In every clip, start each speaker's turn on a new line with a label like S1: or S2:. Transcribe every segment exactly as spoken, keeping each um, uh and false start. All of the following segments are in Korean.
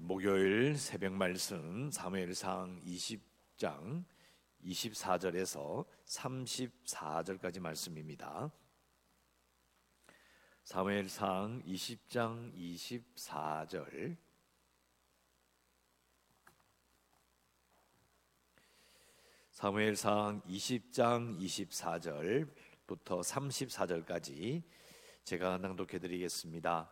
S1: 목요일 새벽 말씀 사무엘상 이십 장 이십사 절에서 삼십사 절까지 말씀입니다. 사무엘상 이십 장 이십사 절 사무엘상 이십 장 이십사 절부터 삼십사 절까지 제가 낭독해 드리겠습니다.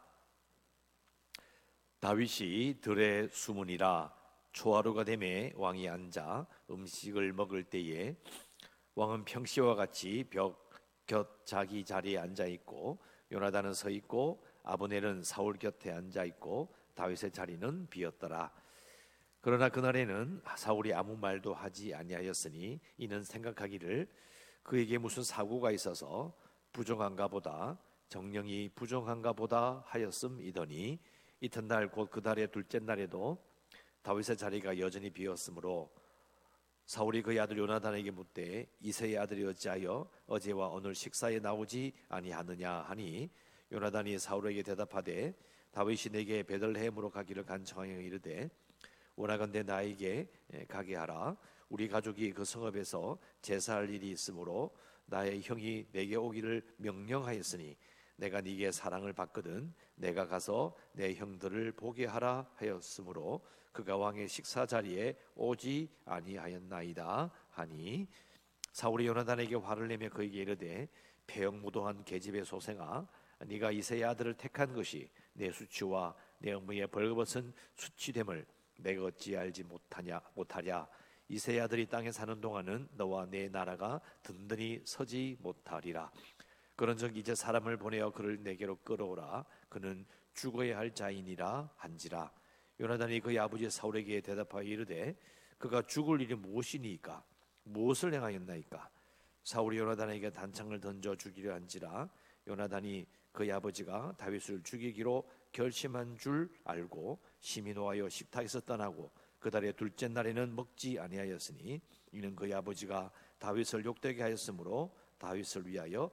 S1: 다윗이 들에 숨으니라. 초하루가 되매 왕이 앉아 음식을 먹을 때에 왕은 평시와 같이 벽 곁 자기 자리에 앉아 있고 요나단은 서 있고 아브넬은 사울 곁에 앉아 있고 다윗의 자리는 비었더라. 그러나 그날에는 사울이 아무 말도 하지 아니하였으니 이는 생각하기를 그에게 무슨 사고가 있어서 부정한가 보다, 정령이 부정한가 보다 하였음이더니 이튿날 곧 그 달의 둘째 날에도 다윗의 자리가 여전히 비었으므로 사울이 그의 아들 요나단에게 묻되 이새의 아들이 어찌하여 어제와 오늘 식사에 나오지 아니하느냐 하니 요나단이 사울에게 대답하되 다윗이 내게 베들레헴으로 가기를 간청하여 이르되 원하건대 나에게 가게 하라. 우리 가족이 그 성읍에서 제사할 일이 있으므로 나의 형이 내게 오기를 명령하였으니 내가 네게 사랑을 받거든 내가 가서 내 형들을 보게 하라 하였으므로 그가 왕의 식사 자리에 오지 아니하였나이다 하니 사울이 요나단에게 화를 내며 그에게 이르되 패역무도한 계집의 소생아, 네가 이새의 아들을 택한 것이 내 수치와 내 업무에 벌거벗은 수치됨을 내가 어찌 알지 못하냐 못하랴. 이새의 아들이 땅에 사는 동안은 너와 내 나라가 든든히 서지 못하리라. 그런즉 이제 사람을 보내어 그를 내게로 끌어오라. 그는 죽어야 할 자이니라 한지라. 요나단이 그의 아버지 사울에게 대답하여 이르되 그가 죽을 일이 무엇이니까? 무엇을 행하였나이까? 사울이 요나단에게 단창을 던져 죽이려 한지라. 요나단이 그의 아버지가 다윗을 죽이기로 결심한 줄 알고 심히 노하여 식탁에서 떠나고 그 달의 둘째 날에는 먹지 아니하였으니 이는 그의 아버지가 다윗을 욕되게 하였으므로 다윗을 위하여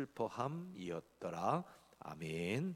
S1: 슬퍼함이었더라. 아멘.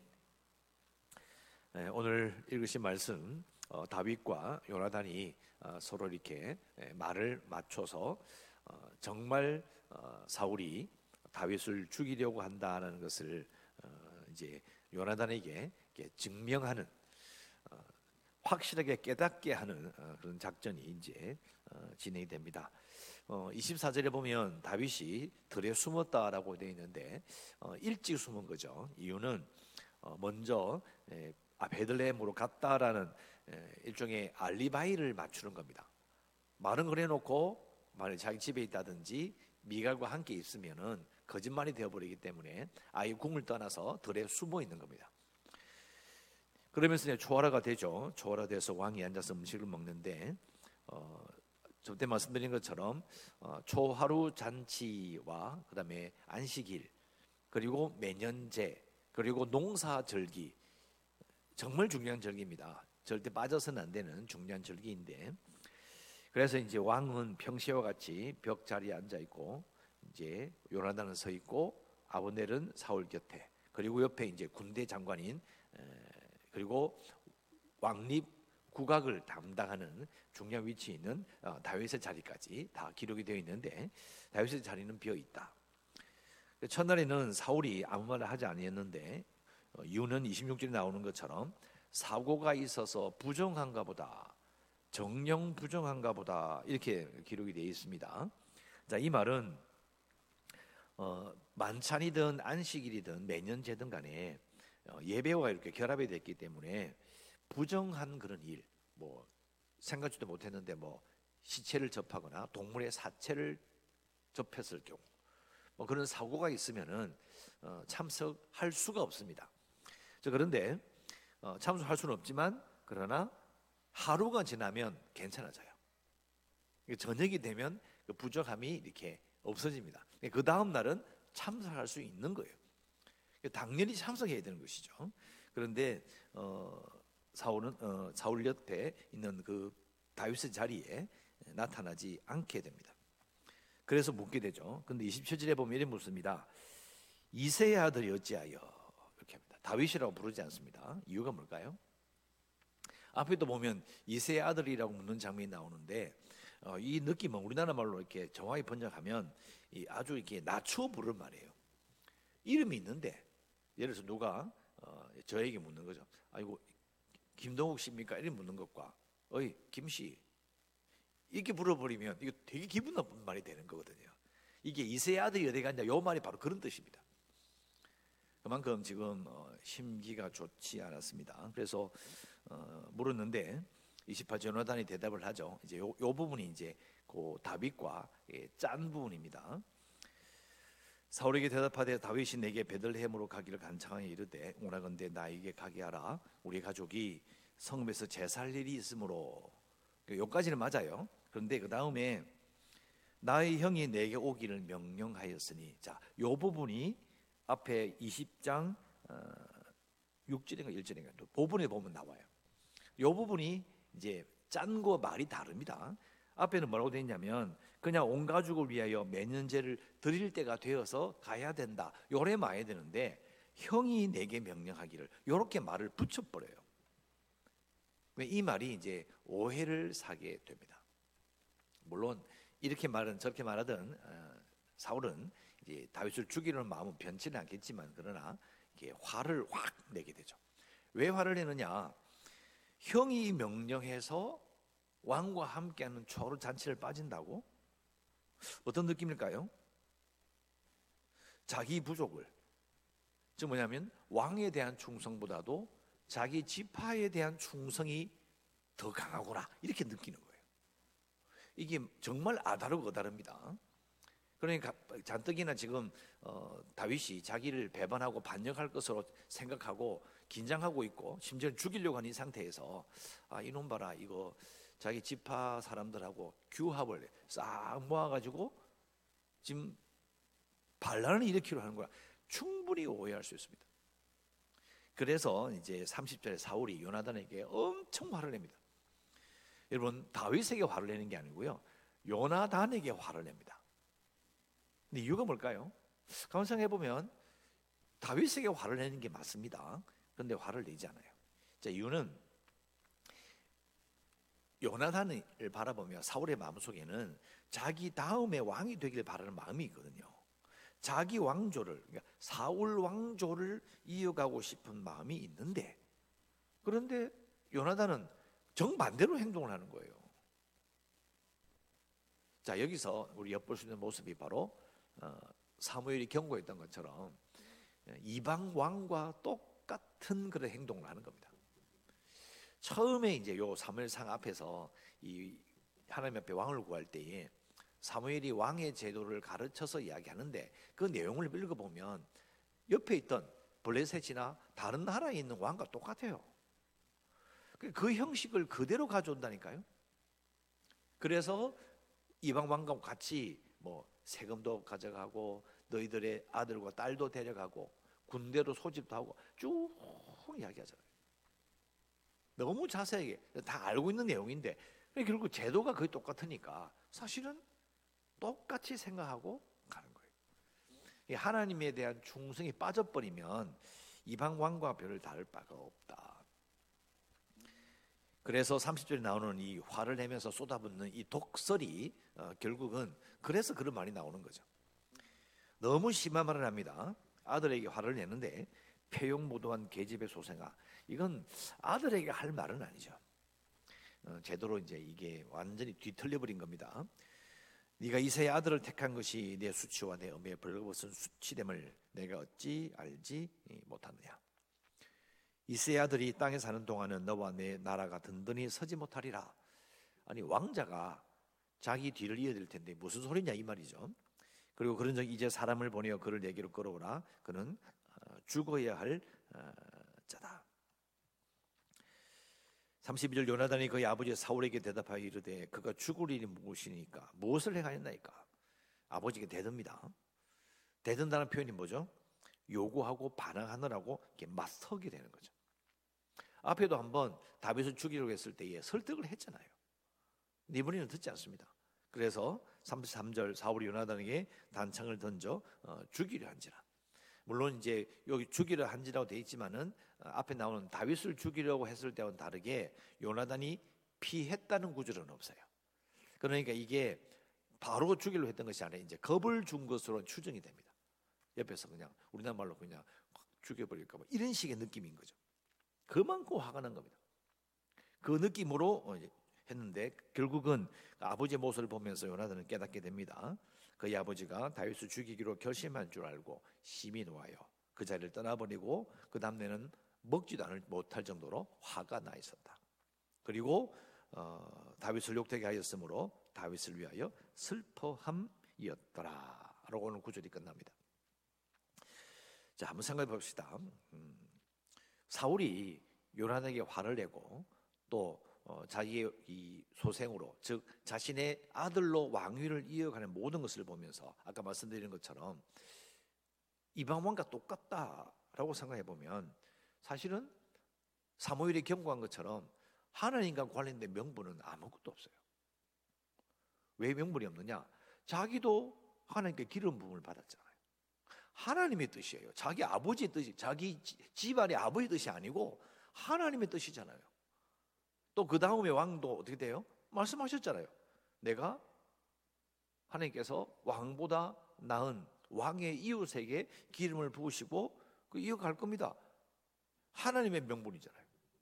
S1: 네, 오늘 읽으신 말씀 어, 다윗과 요나단이 어, 서로 이렇게 예, 말을 맞춰서 어, 정말 어, 사울이 다윗을 죽이려고 한다는 것을 어, 이제 요나단에게 증명하는 어, 확실하게 깨닫게 하는 어, 그런 작전이 이제 어, 진행이 됩니다. 어, 이십사 절에 보면 다윗이 들에 숨었다라고 되어 있는데 어, 일찍 숨은 거죠. 이유는 어, 먼저 에, 아, 베들레헴으로 갔다라는 에, 일종의 알리바이를 맞추는 겁니다. 말은 그래놓고 만약 자기 집에 있다든지 미갈과 함께 있으면은 거짓말이 되어버리기 때문에 아예 궁을 떠나서 들에 숨어 있는 겁니다. 그러면서 이제 초하루가 되죠. 초하루가 돼서 왕이 앉아서 음식을 먹는데 어, 저때 말씀드린 것처럼 어, 초하루 잔치와 그 다음에 안식일 그리고 매년제 그리고 농사절기 정말 중요한 절기입니다. 절대 빠져서는 안 되는 중요한 절기인데 그래서 이제 왕은 평시와 같이 벽 자리에 앉아 있고 이제 요나단은 서 있고 아브넬은 사울 곁에 그리고 옆에 이제 군대 장관인 에, 그리고 왕립 국악을 담당하는 중요한 위치에 있는 어, 다윗의 자리까지 다 기록이 되어 있는데 다윗의 자리는 비어 있다. 첫날에는 사울이 아무 말을 하지 아니했는데 어, 이유는 이십육 절에 나오는 것처럼 사고가 있어서 부정한가 보다, 정령 부정한가 보다 이렇게 기록이 되어 있습니다. 자, 이 말은 어, 만찬이든 안식일이든 매년제든 간에 어, 예배와 이렇게 결합이 됐기 때문에 부정한 그런 일, 뭐 생각지도 못했는데 뭐 시체를 접하거나 동물의 사체를 접했을 경우, 뭐 그런 사고가 있으면은 어, 참석할 수가 없습니다. 저 그런데 어, 참석할 수는 없지만 그러나 하루가 지나면 괜찮아져요. 저녁이 되면 그 부정함이 이렇게 없어집니다. 그 다음 날은 참석할 수 있는 거예요. 당연히 참석해야 되는 것이죠. 그런데 어, 사울은 어, 사울 옆에 있는 그 다윗의 자리에 나타나지 않게 됩니다. 그래서 묻게 되죠. 그런데 이십칠 절에 보면 이렇게 묻습니다. 이새의 아들이 어찌하여 이렇게 합니다. 다윗이라고 부르지 않습니다. 이유가 뭘까요? 앞에도 보면 이세의 아들이라고 묻는 장면이 나오는데 어, 이 느낌은 우리나라 말로 이렇게 정확히 번역하면 이 아주 이렇게 낮추어 부르는 말이에요. 이름이 있는데 예를 들어서 누가 어, 저에게 묻는 거죠. 아이고 김동욱 씨입니까? 이렇게 묻는 것과 어이 김씨 이렇게 물어버리면 이거 되게 기분 나쁜 말이 되는 거거든요. 이게 이세의 아들이 어디 갔냐 요 말이 바로 그런 뜻입니다. 그만큼 지금 어, 심기가 좋지 않았습니다. 그래서 어, 물었는데 이십팔 절 요나단이 대답을 하죠. 이제 요, 요 부분이 이제 그 다윗과 예, 짠 부분입니다. 사울에게 대답하되 다윗이 내게 베들레헴으로 가기를 간청하여 이르되 오라건대 나에게 가게 하라. 우리 가족이 성읍에서 제살 일이 있으므로. 여기까지는 맞아요. 그런데 그 다음에 나의 형이 내게 오기를 명령하였으니, 자, 요 부분이 앞에 이십 장 어, 육 절인가 일 절인가 또 부분에 보면 나와요. 요 부분이 이제 짠과 말이 다릅니다. 앞에는 뭐라고 되어 있냐면 그냥 온 가족을 위하여 매년제를 드릴 때가 되어서 가야 된다. 요래 말해야 되는데 형이 내게 명령하기를 요렇게 말을 붙여버려요. 이 말이 이제 오해를 사게 됩니다. 물론 이렇게 말은 저렇게 말하든 어, 사울은 이제 다윗을 죽이려는 마음은 변치는 않겠지만 그러나 이게 화를 확 내게 되죠. 왜 화를 내느냐? 형이 명령해서 왕과 함께하는 초로 잔치를 빠진다고? 어떤 느낌일까요? 자기 부족을, 즉 뭐냐면 왕에 대한 충성보다도 자기 지파에 대한 충성이 더 강하구나 이렇게 느끼는 거예요. 이게 정말 아다르고 어다릅니다. 그러니까 잔뜩이나 지금 어, 다윗이 자기를 배반하고 반역할 것으로 생각하고 긴장하고 있고 심지어 죽이려고 하는 이 상태에서 아 이놈 봐라 이거 자기 지파 사람들하고 규합을 싹 모아가지고 지금 반란을 일으키려 하는 거야. 충분히 오해할 수 있습니다. 그래서 이제 삼십 절에 사울이 요나단에게 엄청 화를 냅니다. 여러분 다윗에게 화를 내는 게 아니고요 요나단에게 화를 냅니다. 근데 이유가 뭘까요? 가만 생각해 보면 다윗에게 화를 내는 게 맞습니다. 그런데 화를 내지 않아요. 자, 이유는 요나단을 바라보며 사울의 마음속에는 자기 다음에 왕이 되길 바라는 마음이 있거든요. 자기 왕조를 그러니까 사울 왕조를 이어가고 싶은 마음이 있는데 그런데 요나단은 정반대로 행동을 하는 거예요. 자, 여기서 우리 엿볼 수 있는 모습이 바로 어, 사무엘이 경고했던 것처럼 이방 왕과 똑같은 그런 행동을 하는 겁니다. 처음에 이제 요 사무엘상 앞에서 이 하나님 앞에 왕을 구할 때에 사무엘이 왕의 제도를 가르쳐서 이야기하는데 그 내용을 읽어보면 옆에 있던 블레셋이나 다른 나라에 있는 왕과 똑같아요. 그 형식을 그대로 가져온다니까요. 그래서 이방 왕과 같이 뭐 세금도 가져가고 너희들의 아들과 딸도 데려가고 군대로 소집도 하고 쭉 이야기하잖아요. 너무 자세하게 다 알고 있는 내용인데 결국 제도가 거의 똑같으니까 사실은 똑같이 생각하고 가는 거예요. 하나님에 대한 충성이 빠져버리면 이방 왕과 별을 다를 바가 없다. 그래서 삼십 절에 나오는 이 화를 내면서 쏟아붓는 이 독설이 어, 결국은 그래서 그런 말이 나오는 거죠. 너무 심한 말을 합니다. 아들에게 화를 내는데 폐용무도한 계집의 소생아, 이건 아들에게 할 말은 아니죠. 어, 제대로 이제 이게 완전히 뒤틀려 버린 겁니다. 네가 이새의 아들을 택한 것이 내 수치와 내 엄의 벌거벗은 수치됨을 내가 어찌 알지 못하느냐. 이새의 아들이 땅에 사는 동안은 너와 내 나라가 든든히 서지 못하리라. 아니 왕자가 자기 뒤를 이어질 텐데 무슨 소리냐 이 말이죠. 그리고 그런 적 이제 사람을 보내어 그를 내게로 끌어오라. 그는 죽어야 할 자다. 삼십이 절 요나단이 그의 아버지 사울에게 대답하여 이르되 그가 죽을 일이 무엇이니까 무엇을 행하였나이까. 아버지에게 대듭니다. 대든다는 표현이 뭐죠? 요구하고 반항하느라고 이렇게 맞서게 되는 거죠. 앞에도 한번 다윗을 죽이려고 했을 때에 설득을 했잖아요. 이번에는 듣지 않습니다. 그래서 삼십삼 절 사울이 요나단에게 단창을 던져 어, 죽이려 한지라. 물론 이제 여기 죽이려 한지라고 되어 있지만은 앞에 나오는 다윗을 죽이려고 했을 때와는 다르게 요나단이 피했다는 구절은 없어요. 그러니까 이게 바로 죽이려고 했던 것이 아니라 이제 겁을 준 것으로 추정이 됩니다. 옆에서 그냥 우리나라 말로 그냥 확 죽여버릴까 봐 이런 식의 느낌인 거죠. 그만큼 화가 난 겁니다. 그 느낌으로 했는데 결국은 아버지의 모습을 보면서 요나단은 깨닫게 됩니다. 그의 아버지가 다윗을 죽이기로 결심한 줄 알고 심히 놓아요. 그 자리를 떠나버리고 그 다음에는 먹지도 못할 정도로 화가 나 있었다. 그리고 어, 다윗을 욕되게 하였으므로 다윗을 위하여 슬퍼함이었더라 라고 오늘 구절이 끝납니다. 자, 한번 생각해 봅시다. 음, 사울이 요나단에게 화를 내고 또 어, 자기의 이 소생으로, 즉 자신의 아들로 왕위를 이어가는 모든 것을 보면서 아까 말씀드린 것처럼 이방 왕과 똑같다라고 생각해 보면 사실은 사무엘이 경고한 것처럼 하나님과 관련된 명분은 아무것도 없어요. 왜 명분이 없느냐? 자기도 하나님께 기름 부음을 받았잖아요. 하나님의 뜻이에요. 자기 아버지의 뜻이, 자기 집안의 아버지의 뜻이 아니고 하나님의 뜻이잖아요. 또 그 다음에 왕도 어떻게 돼요? 말씀하셨잖아요. 내가 하나님께서 왕보다 나은 왕의 이웃에게 기름을 부으시고 그 이어갈 겁니다. 하나님의 명분이잖아요.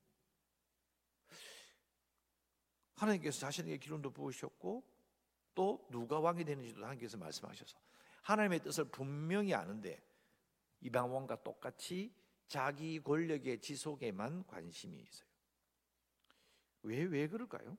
S1: 하나님께서 자신에게 기름도 부으셨고 또 누가 왕이 되는지도 하나님께서 말씀하셔서 하나님의 뜻을 분명히 아는데 이방 왕과 똑같이 자기 권력의 지속에만 관심이 있어요. 왜, 왜 그럴까요?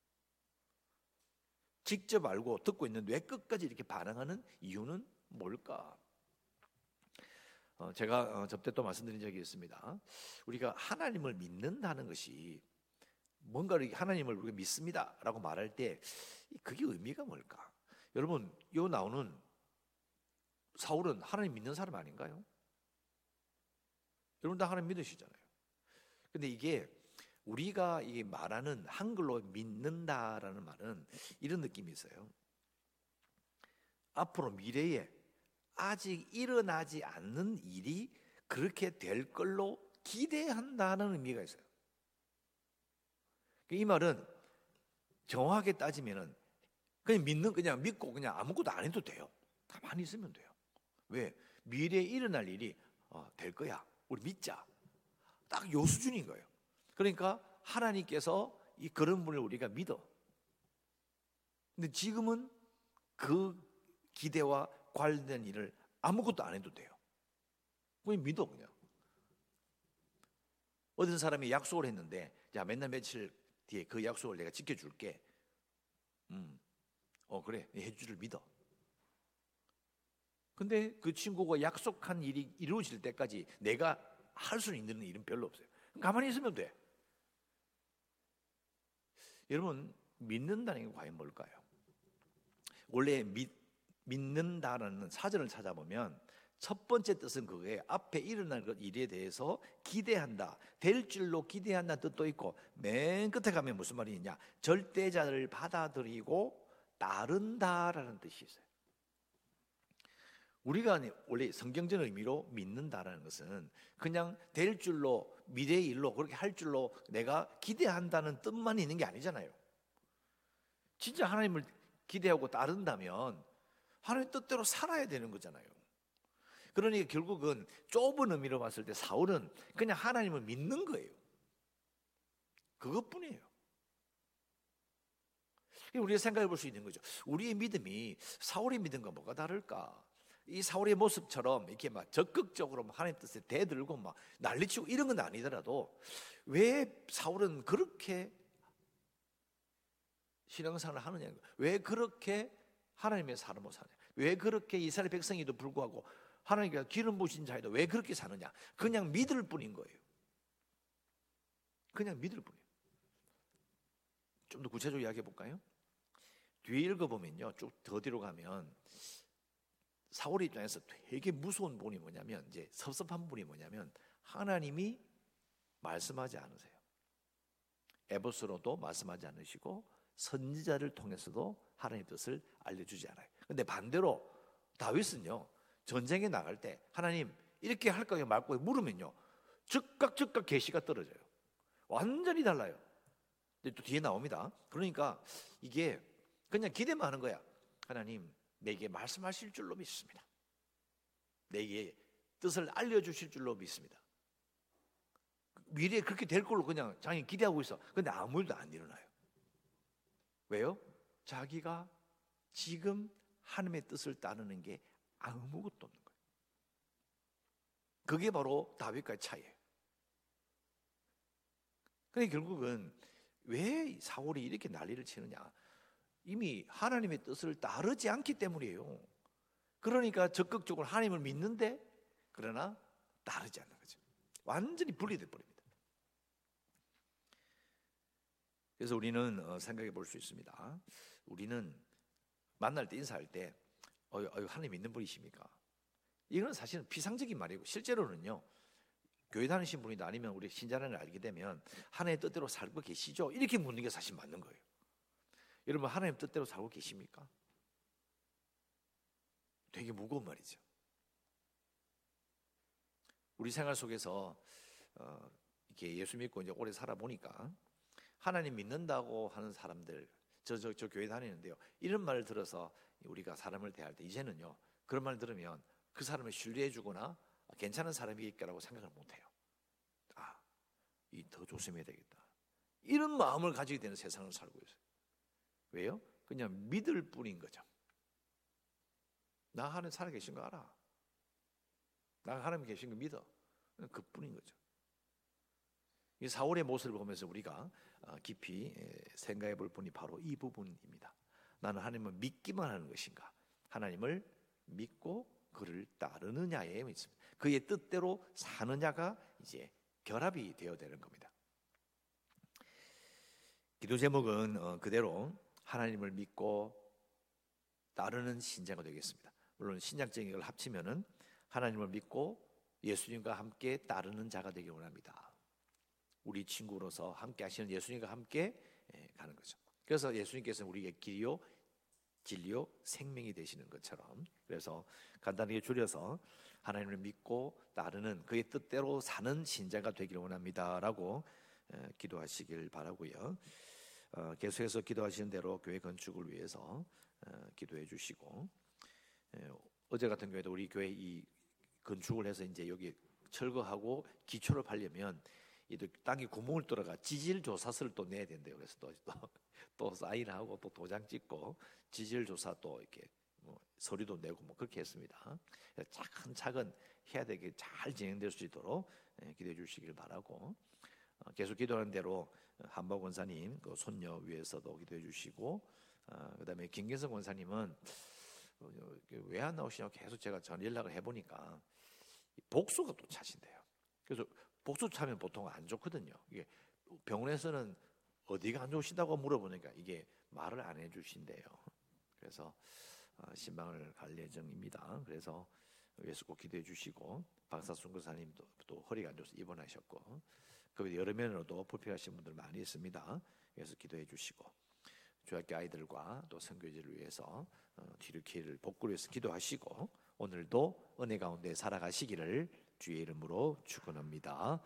S1: 직접 알고 듣고 있는데 왜 끝까지 이렇게 반항하는 이유는 뭘까? 어, 제가 어, 접대 또 말씀드린 적이 있습니다. 우리가 하나님을 믿는다는 것이 뭔가를 하나님을 우리가 믿습니다라고 말할 때 그게 의미가 뭘까? 여러분, 요 나오는 사울은 하나님 믿는 사람 아닌가요? 여러분 다 하나님 믿으시잖아요. 근데 이게 우리가 이 말하는 한글로 믿는다라는 말은 이런 느낌이 있어요. 앞으로 미래에 아직 일어나지 않는 일이 그렇게 될 걸로 기대한다는 의미가 있어요. 이 말은 정확하게 따지면은 그냥 믿는 그냥 믿고 그냥 아무것도 안 해도 돼요. 가만히 있으면 돼요. 왜? 미래에 일어날 일이 어, 될 거야. 우리 믿자. 딱 요 수준인 거예요. 그러니까 하나님께서 이 그런 분을 우리가 믿어. 근데 지금은 그 기대와 관련된 일을 아무것도 안 해도 돼요. 그냥 믿어 그냥. 어떤 사람이 약속을 했는데 자 맨날 며칠 뒤에 그 약속을 내가 지켜줄게. 음, 어 그래 해주를 믿어. 근데 그 친구가 약속한 일이 이루어질 때까지 내가 할 수 있는 일은 별로 없어요. 가만히 있으면 돼. 여러분 믿는다는 게 과연 뭘까요? 원래 믿, 믿는다라는 사전을 찾아보면 첫 번째 뜻은 그거예요. 앞에 일어날 것 일에 대해서 기대한다, 될 줄로 기대한다는 뜻도 있고 맨 끝에 가면 무슨 말이 있냐? 절대자를 받아들이고 따른다라는 뜻이 있어요. 우리가 원래 성경적 의미로 믿는다라는 것은 그냥 될 줄로 미래의 일로 그렇게 할 줄로 내가 기대한다는 뜻만 있는 게 아니잖아요. 진짜 하나님을 기대하고 따른다면 하나님 뜻대로 살아야 되는 거잖아요. 그러니까 결국은 좁은 의미로 봤을 때 사울은 그냥 하나님을 믿는 거예요. 그것뿐이에요. 우리가 생각해 볼 수 있는 거죠. 우리의 믿음이 사울의 믿음과 뭐가 다를까? 이 사울의 모습처럼 이렇게 막 적극적으로 하나님 뜻에 대들고 막 난리치고 이런 건 아니더라도 왜 사울은 그렇게 신앙생활을 하느냐? 왜 그렇게 하나님의 사람으로 사냐? 왜 그렇게 이스라엘 백성에도 불구하고 하나님께서 기름 부으신 자에도 왜 그렇게 사느냐? 그냥 믿을 뿐인 거예요. 그냥 믿을 뿐이에요. 좀 더 구체적으로 이야기해 볼까요? 뒤에 읽어보면요, 쭉 더 뒤로 가면 사울의 입장에서 되게 무서운 분이 뭐냐면, 이제 섭섭한 분이 뭐냐면 하나님이 말씀하지 않으세요. 에보스로도 말씀하지 않으시고 선지자를 통해서도 하나님의 뜻을 알려주지 않아요. 근데 반대로 다윗은요, 전쟁에 나갈 때 하나님 이렇게 할까요 말까요 물으면요 즉각 즉각 계시가 떨어져요. 완전히 달라요. 근데 또 뒤에 나옵니다. 그러니까 이게 그냥 기대만 하는 거야. 하나님 내게 말씀하실 줄로 믿습니다. 내게 뜻을 알려주실 줄로 믿습니다. 미래에 그렇게 될 걸로 그냥 자기 기대하고 있어. 근데 아무 일도 안 일어나요. 왜요? 자기가 지금 하나님의 뜻을 따르는 게 아무것도 없는 거예요. 그게 바로 다윗과의 차이예요. 근데 결국은 왜 사울이 이렇게 난리를 치느냐? 이미 하나님의 뜻을 따르지 않기 때문이에요. 그러니까 적극적으로 하나님을 믿는데 그러나 따르지 않는 거죠. 완전히 분리돼 버립니다. 그래서 우리는 생각해 볼 수 있습니다. 우리는 만날 때 인사할 때 어, 어, 하나님 믿는 분이십니까? 이건 사실은 피상적인 말이고 실제로는요. 교회 다니신 분이다 아니면 우리 신자라는 걸 알게 되면 하나님의 뜻대로 살고 계시죠? 이렇게 묻는 게 사실 맞는 거예요. 여러분 하나님 뜻대로 살고 계십니까? 되게 무거운 말이죠. 우리 생활 속에서 어, 이렇게 예수 믿고 이제 오래 살아보니까 하나님 믿는다고 하는 사람들 저, 저, 저 교회 다니는데요. 이런 말을 들어서 우리가 사람을 대할 때 이제는요. 그런 말 들으면 그 사람을 신뢰해 주거나 괜찮은 사람이겠다라고 생각을 못해요. 아, 이 더 조심해야 되겠다. 이런 마음을 가지게 되는 세상을 살고 있어요. 왜요? 그냥 믿을 뿐인 거죠. 나 하나님 살아계신 거 알아. 나 하나님 계신 거 믿어. 그뿐인 거죠. 이 사울의 모습을 보면서 우리가 깊이 생각해 볼 분이 바로 이 부분입니다. 나는 하나님을 믿기만 하는 것인가? 하나님을 믿고 그를 따르느냐에 있습니다. 그의 뜻대로 사느냐가 이제 결합이 되어야 되는 겁니다. 기도 제목은 그대로 하나님을 믿고 따르는 신자가 되겠습니다. 물론 신약적인 걸 합치면은 하나님을 믿고 예수님과 함께 따르는 자가 되기 원합니다. 우리 친구로서 함께 하시는 예수님과 함께 가는 거죠. 그래서 예수님께서는 우리에게 길이요 진리요 생명이 되시는 것처럼, 그래서 간단하게 줄여서 하나님을 믿고 따르는 그의 뜻대로 사는 신자가 되기를 원합니다라고 기도하시길 바라고요. 계속해서 기도하시는 대로 교회 건축을 위해서 기도해 주시고, 어제 같은 경우에도 우리 교회 이 건축을 해서 이제 여기 철거하고 기초를 파려면 이 땅에 구멍을 뚫어가 지질 조사서를 또 내야 된대요. 그래서 또, 또, 또 사인하고 또 도장 찍고 지질 조사 또 이렇게 뭐 서류도 내고 뭐 그렇게 했습니다. 차근차근 해야 되게 잘 진행될 수 있도록 기도해 주시길 바라고, 계속 기도하는 대로 한박 원사님 그 손녀 위해서도 기도해 주시고, 그다음에 김경선 원사님은 왜 안 나오시냐고 계속 제가 전 연락을 해보니까 복수가 또 차신대요. 그래서 복수 차면 보통 안 좋거든요. 이게 병원에서는 어디가 안 좋으시다고 물어보니까 이게 말을 안 해주신대요. 그래서 신방을 갈 예정입니다. 그래서 위해서 꼭 기도해 주시고, 박사순 교사님도 또 허리가 안 좋아서 입원하셨고, 그 여러 면으로도 불필요하신 분들 많이 있습니다. 그래서 기도해 주시고, 중학교 아이들과 또 선교지를 위해서 뒤르키를 복구를 위해서 기도하시고, 오늘도 은혜 가운데 살아가시기를 주의 이름으로 축원합니다.